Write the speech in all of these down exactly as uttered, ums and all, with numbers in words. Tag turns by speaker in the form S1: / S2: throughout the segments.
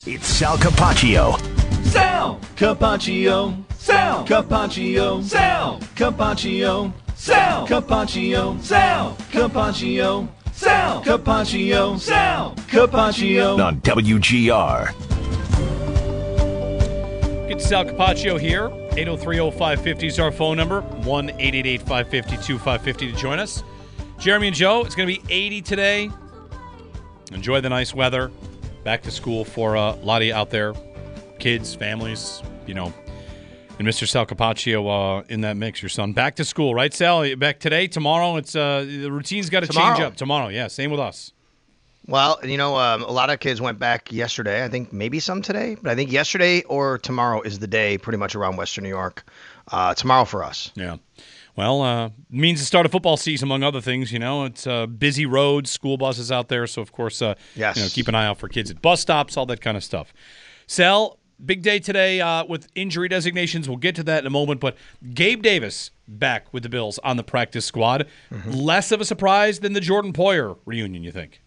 S1: It's Sal Capaccio.
S2: Sal Capaccio. Sal Capaccio. Sal Capaccio. Sal Capaccio. Sal Capaccio. Sal Capaccio. Sal Capaccio.
S1: On W G R.
S3: It's Sal Capaccio here. eight oh three oh five five oh is our phone number. one eight eight eight five five two five five oh to join us. Jeremy and Joe, it's going to be eighty today. Enjoy the nice weather. Back to school for uh, a lot of you out there. Kids, families, you know. And Mister Sal Capaccio uh, in that mix, your son. Back to school, right, Sal? Back today, tomorrow. It's uh, the routine's got to change up. Tomorrow, yeah. Same with us.
S4: Well, you know, um, a lot of kids went back yesterday. I think maybe some today. But I think yesterday or tomorrow is the day pretty much around Western New York. Uh, tomorrow for us.
S3: Yeah. Well, uh, means the start of football season, among other things. You know, it's uh, busy roads, school buses out there. So, of course, uh,
S4: yes.
S3: you know, keep an eye out for kids at bus stops, all that kind of stuff. Sal, big day today uh, with injury designations. We'll get to that in a moment. But Gabe Davis back with the Bills on the practice squad. Mm-hmm. Less of a surprise than the Jordan Poyer reunion, you think?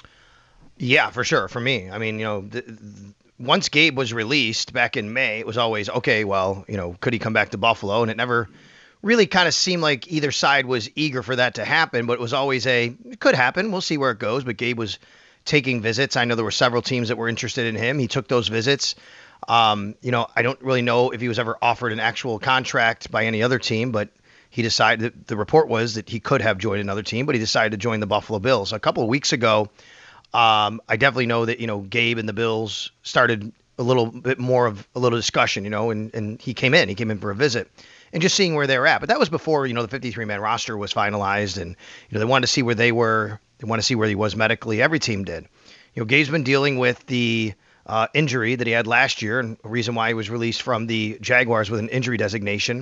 S4: Yeah, for sure. For me, I mean, you know, th- th- once Gabe was released back in May, it was always, okay, well, you know, could he come back to Buffalo? And it never really kind of seemed like either side was eager for that to happen, but it was always a, it could happen. We'll see where it goes. But Gabe was taking visits. I know there were several teams that were interested in him. He took those visits. Um, you know, I don't really know if he was ever offered an actual contract by any other team, but he decided, the report was that he could have joined another team, but he decided to join the Buffalo Bills. A couple of weeks ago, um, I definitely know that, you know, Gabe and the Bills started a little bit more of a little discussion, you know, and, and he came in, he came in for a visit. And just seeing where they were at. But that was before, you know, the fifty-three man roster was finalized. And, you know, they wanted to see where they were. They wanted to see where he was medically. Every team did. You know, Gabe's been dealing with the uh, injury that he had last year and a reason why he was released from the Jaguars with an injury designation.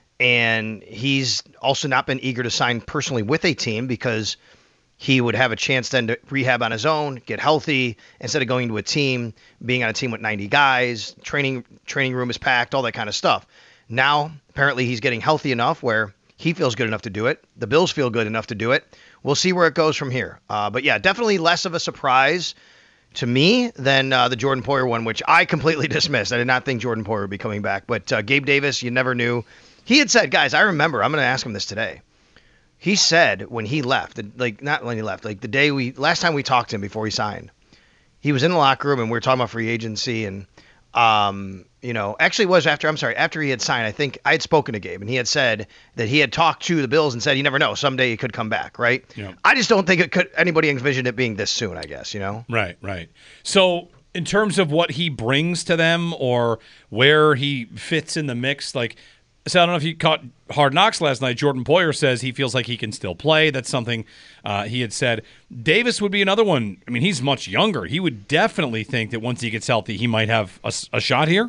S4: And he's also not been eager to sign personally with a team because he would have a chance then to rehab on his own, get healthy, instead of going to a team, being on a team with ninety guys, training training room is packed, all that kind of stuff. Now, apparently, he's getting healthy enough where he feels good enough to do it. The Bills feel good enough to do it. We'll see where it goes from here. Uh, but, yeah, definitely less of a surprise to me than uh, the Jordan Poyer one, which I completely dismissed. I did not think Jordan Poyer would be coming back. But uh, Gabe Davis, you never knew. He had said, guys, I remember, I'm going to ask him this today. He said when he left, like not when he left, like the day we, last time we talked to him before he signed, he was in the locker room and we were talking about free agency and, um, you know, actually it was after, I'm sorry, after he had signed, I think I had spoken to Gabe and he had said that he had talked to the Bills and said, you never know, someday he could come back, right?
S3: Yeah.
S4: I just don't think it could, anybody envisioned it being this soon, I guess, you know?
S3: Right, right. So in terms of what he brings to them or where he fits in the mix, like, so I don't know if you caught Hard Knocks last night. Jordan Poyer says he feels like he can still play. That's something uh, he had said. Davis would be another one. I mean, he's much younger. He would definitely think that once he gets healthy, he might have a, a shot here.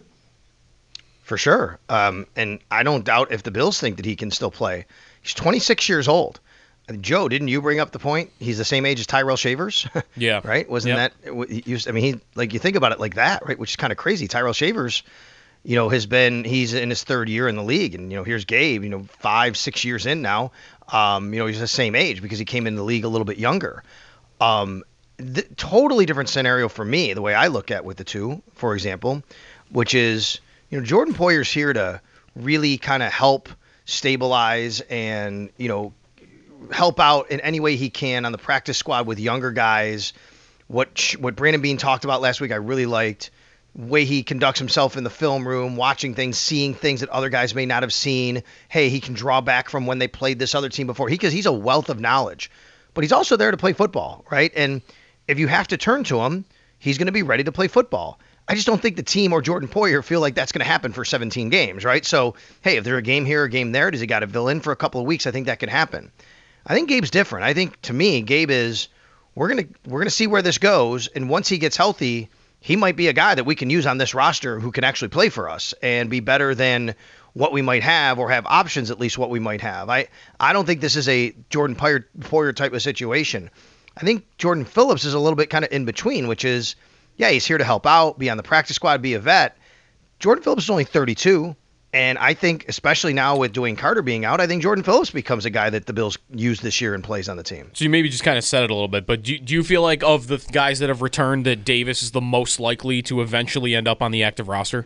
S4: For sure. Um, and I don't doubt if the Bills think that he can still play. He's twenty-six years old. And Joe, didn't you bring up the point? He's the same age as Tyrell Shavers.
S3: Yeah.
S4: Right? Wasn't
S3: yep.
S4: that, he used, I mean, he, like you think about it like that, right? Which is kind of crazy. Tyrell Shavers, you know, has been, he's in his third year in the league. And, you know, here's Gabe, you know, five, six years in now. Um, you know, he's the same age because he came in the league a little bit younger. Um, the, totally different scenario for me, the way I look at with the two, for example, which is, you know, Jordan Poyer's here to really kind of help stabilize and, you know, help out in any way he can on the practice squad with younger guys. What, what Brandon Beane talked about last week, I really liked. Way he conducts himself in the film room, watching things, seeing things that other guys may not have seen. Hey, he can draw back from when they played this other team before. He, because he's a wealth of knowledge, but he's also there to play football, right? And if you have to turn to him, he's going to be ready to play football. I just don't think the team or Jordan Poyer feel like that's going to happen for seventeen games, right? So, hey, if there's a game here, a game there, does he got to fill in for a couple of weeks? I think that can happen. I think Gabe's different. I think, to me, Gabe is, we're going to we're going to see where this goes, and once he gets healthy, he might be a guy that we can use on this roster who can actually play for us and be better than what we might have or have options, at least what we might have. I, I don't think this is a Jordan Poyer, Poyer type of situation. I think Jordan Phillips is a little bit kind of in between, which is, yeah, he's here to help out, be on the practice squad, be a vet. Jordan Phillips is only thirty-two. And I think, especially now with Dwayne Carter being out, I think Jordan Phillips becomes a guy that the Bills use this year and plays on the team.
S5: So you maybe just kind of said it a little bit, but do, do you feel like of the guys that have returned that Davis is the most likely to eventually end up on the active roster?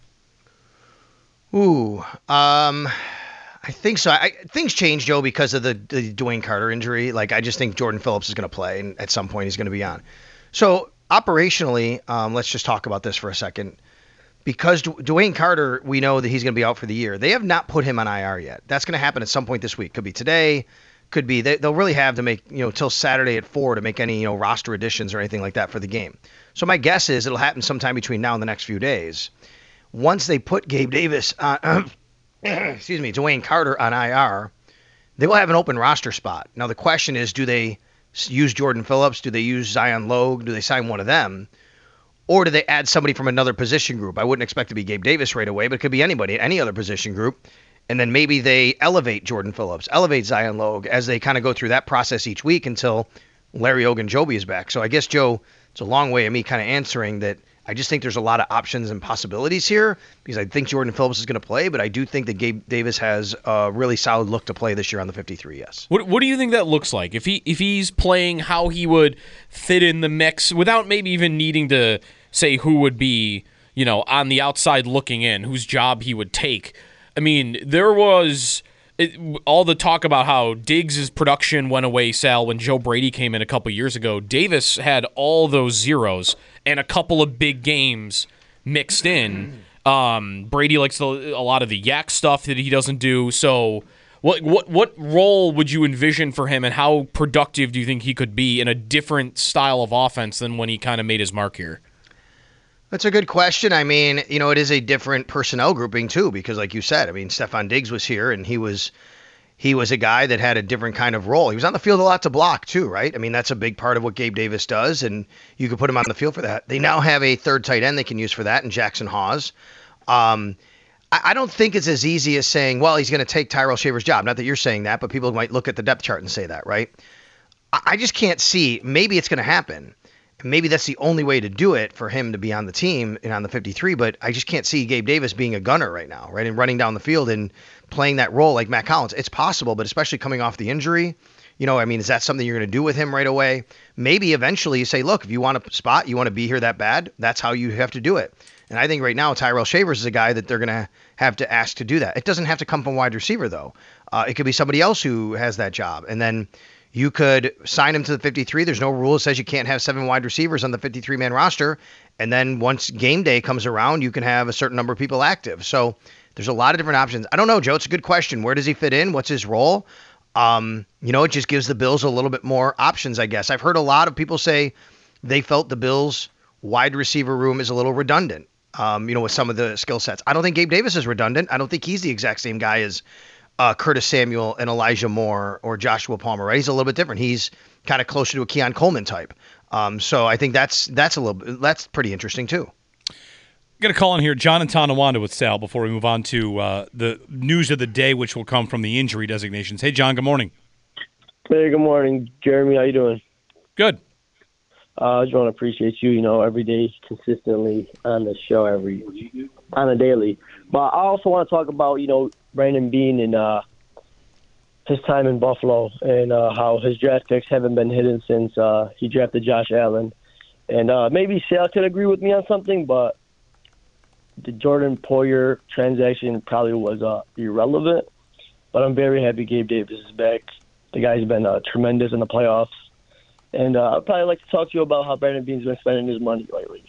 S4: Ooh, um, I think so. I, things change, Joe, because of the, the Dwayne Carter injury. Like, I just think Jordan Phillips is going to play, and at some point he's going to be on. So operationally, um, let's just talk about this for a second. Because D- Dwayne Carter, we know that he's going to be out for the year. They have not put him on I R yet. That's going to happen at some point this week. Could be today. Could be they, they'll really have to make you know till Saturday at four to make any you know roster additions or anything like that for the game. So my guess is it'll happen sometime between now and the next few days. Once they put Gabe Davis, on, excuse me, Dwayne Carter on I R, they will have an open roster spot. Now the question is, do they use Jordan Phillips? Do they use Zion Logue? Do they sign one of them? Or do they add somebody from another position group? I wouldn't expect to be Gabe Davis right away, but it could be anybody, any other position group. And then maybe they elevate Jordan Phillips, elevate Zion Logue as they kind of go through that process each week until Larry Ogunjobi is back. So I guess, Joe, it's a long way of me kind of answering that I just think there's a lot of options and possibilities here because I think Jordan Phillips is going to play, but I do think that Gabe Davis has a really solid look to play this year on the fifty-three, yes.
S5: What What do you think that looks like? If he if he's playing, how he would fit in the mix without maybe even needing to – say who would be, you know, on the outside looking in, whose job he would take. I mean, there was it, all the talk about how Diggs' production went away, Sal, when Joe Brady came in a couple years ago. Davis had all those zeros and a couple of big games mixed in. Um, Brady likes the, a lot of the yak stuff that he doesn't do. So what what what role would you envision for him, and how productive do you think he could be in a different style of offense than when he kind of made his mark here?
S4: That's a good question. I mean, you know, it is a different personnel grouping too, because like you said, I mean, Stefon Diggs was here and he was he was a guy that had a different kind of role. He was on the field a lot to block too, right? I mean, that's a big part of what Gabe Davis does, and you could put him on the field for that. They now have a third tight end they can use for that in Jackson Hawes. Um, I, I don't think it's as easy as saying, well, he's going to take Tyrell Shaver's job. Not that you're saying that, but people might look at the depth chart and say that, right? I, I just can't see. Maybe it's going to happen. Maybe that's the only way to do it for him to be on the team and on the fifty-three, but I just can't see Gabe Davis being a gunner right now, right? And running down the field and playing that role like Matt Collins. It's possible, but especially coming off the injury, you know, I mean, is that something you're going to do with him right away? Maybe eventually you say, look, if you want a spot, you want to be here that bad, that's how you have to do it. And I think right now Tyrell Shavers is a guy that they're going to have to ask to do that. It doesn't have to come from wide receiver, though. Uh, it could be somebody else who has that job. And then you could sign him to the fifty-three. There's no rule that says you can't have seven wide receivers on the fifty-three man roster. And then once game day comes around, you can have a certain number of people active. So there's a lot of different options. I don't know, Joe. It's a good question. Where does he fit in? What's his role? Um, you know, it just gives the Bills a little bit more options, I guess. I've heard a lot of people say they felt the Bills' wide receiver room is a little redundant, um, you know, with some of the skill sets. I don't think Gabe Davis is redundant. I don't think he's the exact same guy as Uh, Curtis Samuel and Elijah Moore or Joshua Palmer, right? He's a little bit different. He's kind of closer to a Keon Coleman type. Um, so I think that's that's a little that's pretty interesting too.
S3: Going to call in here John and Tonawanda with Sal before we move on to uh, the news of the day, which will come from the injury designations. Hey, John. Good morning.
S6: Hey, good morning, Jeremy. How you doing?
S3: Good.
S6: Uh, I just want to appreciate you. You know, every day consistently on the show, every on a daily. But I also want to talk about you know. Brandon Beane and uh, his time in Buffalo and uh, how his draft picks haven't been hidden since uh, he drafted Josh Allen. And uh, maybe Sal could agree with me on something, but the Jordan Poyer transaction probably was uh, irrelevant. But I'm very happy Gabe Davis is back. The guy's been uh, tremendous in the playoffs. And uh, I'd probably like to talk to you about how Brandon Beane's been spending his money lately.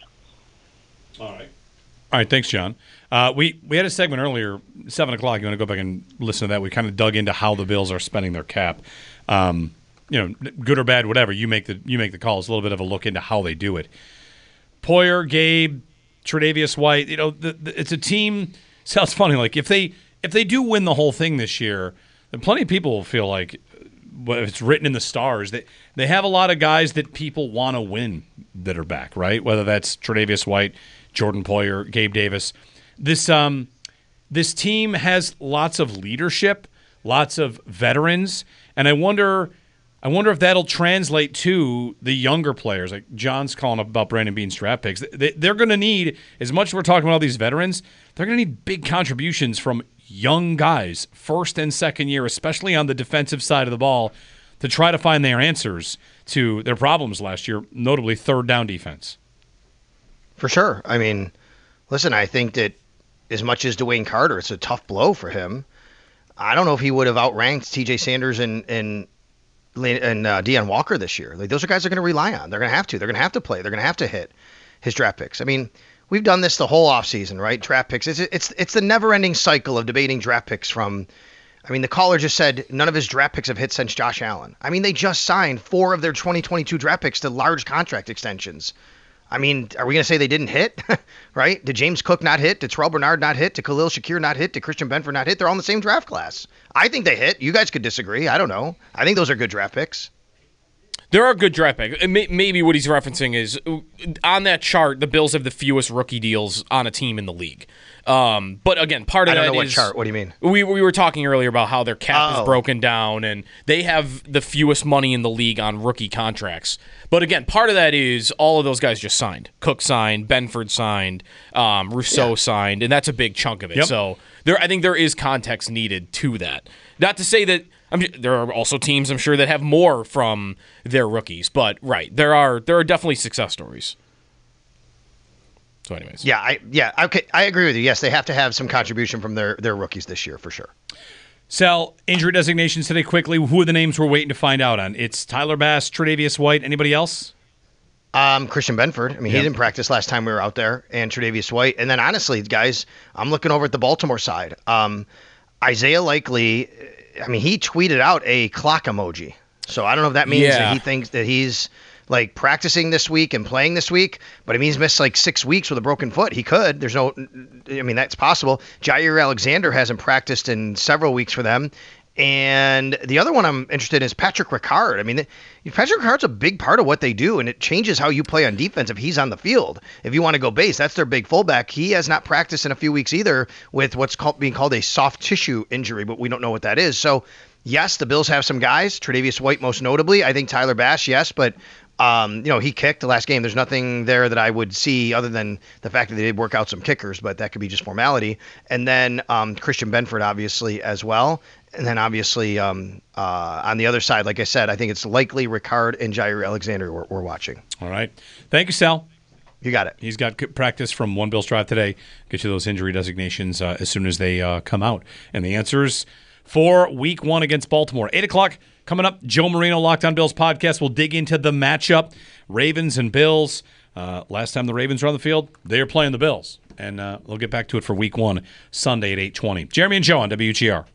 S3: All right. All right, thanks, John. Uh, we, we had a segment earlier, seven o'clock. You want to go back and listen to that? We kind of dug into how the Bills are spending their cap. Um, you know, good or bad, whatever. You make the you make the call. It's a little bit of a look into how they do it. Poyer, Gabe, Tre'Davious White. You know, the, the, it's a team. Sounds funny. Like if they if they do win the whole thing this year, then plenty of people will feel like well, it's written in the stars. They they have a lot of guys that people want to win that are back, right? Whether that's Tre'Davious White, Jordan Poyer, Gabe Davis. This um, this team has lots of leadership, lots of veterans, and I wonder I wonder if that'll translate to the younger players. Like John's calling up about Brandon Beane's draft picks. They, they're going to need, as much as we're talking about all these veterans, they're going to need big contributions from young guys, first and second year, especially on the defensive side of the ball, to try to find their answers to their problems last year, notably third down defense.
S4: For sure. I mean, listen, I think that as much as Dwayne Carter, it's a tough blow for him. I don't know if he would have outranked T J Sanders and and and uh, Deion Walker this year. Like, those are guys they're going to rely on. They're going to have to. They're going to have to play. They're going to have to hit his draft picks. I mean, we've done this the whole offseason, right? Draft picks. It's it's it's the never-ending cycle of debating draft picks from. I mean, the caller just said none of his draft picks have hit since Josh Allen. I mean, they just signed four of their twenty twenty-two draft picks to large contract extensions. I mean, are we going to say they didn't hit? Right? Did James Cook not hit? Did Terrell Bernard not hit? Did Khalil Shakir not hit? Did Christian Benford not hit? They're all in the same draft class. I think they hit. You guys could disagree. I don't know. I think those are good draft picks.
S5: There are good draft picks. Maybe what he's referencing is on that chart, the Bills have the fewest rookie deals on a team in the league. Um, but again, part of
S4: I don't
S5: that
S4: know what
S5: is
S4: chart. What do you mean?
S5: We we were talking earlier about how their cap
S4: Oh.
S5: is broken down, and they have the fewest money in the league on rookie contracts. But again, part of that is all of those guys just signed. Cook signed, Benford signed, um, Rousseau
S4: Yeah.
S5: signed, and that's a big chunk of it.
S3: Yep.
S5: So there, I think there is context needed to that. Not to say that. I'm, there are also teams, I'm sure, that have more from their rookies. But right, there are there are definitely success stories. So, anyways,
S4: Yeah, I yeah, okay, I agree with you. Yes, they have to have some contribution from their, their rookies this year for sure.
S3: Sal, injury designations today quickly. Who are the names we're waiting to find out on? It's Tyler Bass, Tre'Davious White. Anybody else?
S4: Um, Christian Benford. I mean,
S3: Yep.
S4: he didn't practice last time we were out there, and Tre'Davious White. And then honestly, guys, I'm looking over at the Baltimore side. Um, Isaiah Likely. I mean, he tweeted out a clock emoji. So I don't know if that means
S5: Yeah.
S4: that he thinks that he's like practicing this week and playing this week, but I mean, he's missed like six weeks with a broken foot. He could. There's no, I mean, that's possible. Jair Alexander hasn't practiced in several weeks for them. And the other one I'm interested in is Patrick Ricard. I mean, Patrick Ricard's a big part of what they do, and it changes how you play on defense if he's on the field. If you want to go base, that's their big fullback. He has not practiced in a few weeks either with what's called, being called a soft tissue injury, but we don't know what that is. So, yes, the Bills have some guys, Tre'Davious White most notably. I think Tyler Bass, yes, but um, you know, he kicked the last game. There's nothing there that I would see other than the fact that they did work out some kickers, but that could be just formality. And then um, Christian Benford, obviously, as well. And then obviously um, uh, on the other side, like I said, I think it's likely Ricard and Jair Alexander we're, we're watching.
S3: All right. Thank you, Sal.
S4: You got it.
S3: He's got good practice from One Bills Drive today. Get you those injury designations uh, as soon as they uh, come out. And the answers for week one against Baltimore. eight o'clock coming up. Joe Marino, Locked On Bills podcast. We'll dig into the matchup. Ravens and Bills. Uh, last time the Ravens were on the field, they are playing the Bills. And uh, we'll get back to it for week one, Sunday at eight twenty. Jeremy and Joe on W G R.